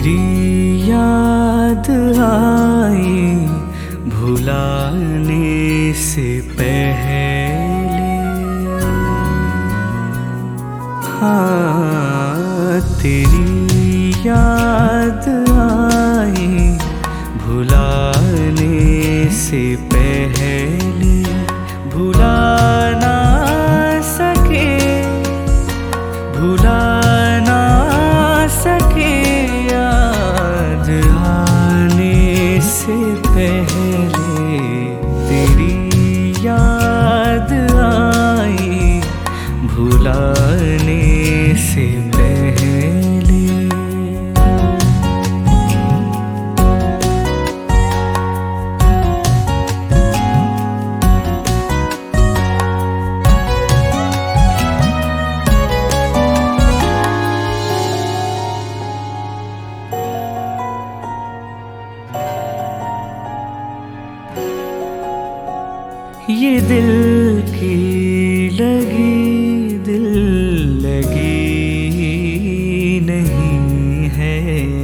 तेरी याद आई भुलाने से पहले। हाँ, तेरी याद आई भुलाने से पहले। भुला ना सके, भुला ना सके याद आने से पहले। तेरी याद आई भुलाने से पहले। ये दिल की लगी दिल लगी नहीं है।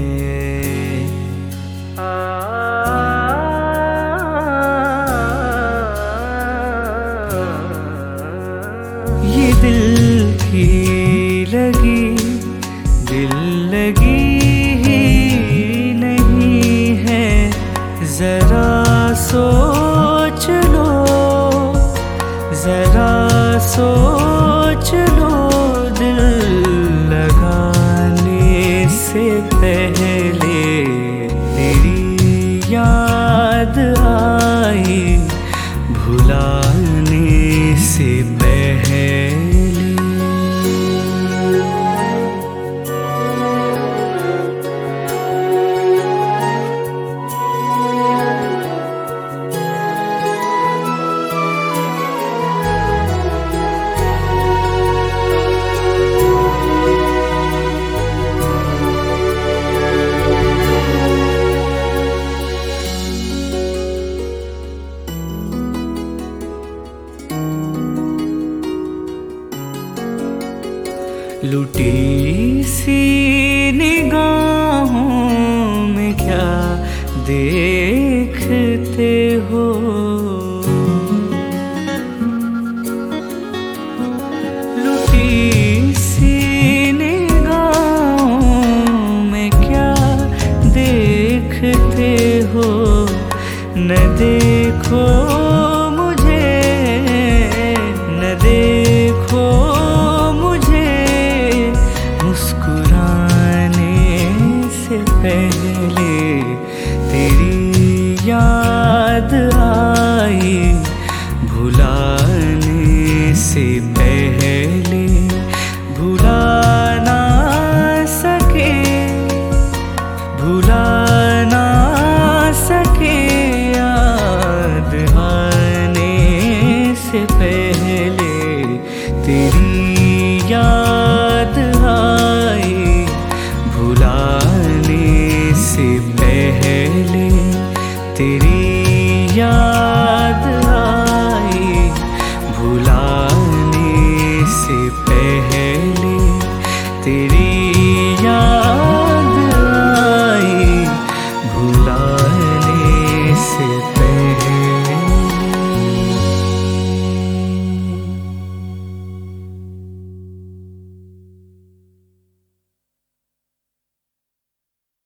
ये दिल की लगी दिल लगी ही नहीं है। जरा सोच लो, जरा सोच लो, दिल लगाने से पहले। तेरी याद आई भुलाने से पहले। लुटी सी निगाहों में क्या देखते हो। लुटी सी निगाहों में क्या देखते हो। न देखो मुझे, न देखो मुस्कुराने से पहले। तेरी याद आई भुलाने से पहले। भुला ना सके, भुला ना सके याद आने से पहले। तेरी याद आई भुलाने से पहले। तेरी याद आई भुलाने से पहले।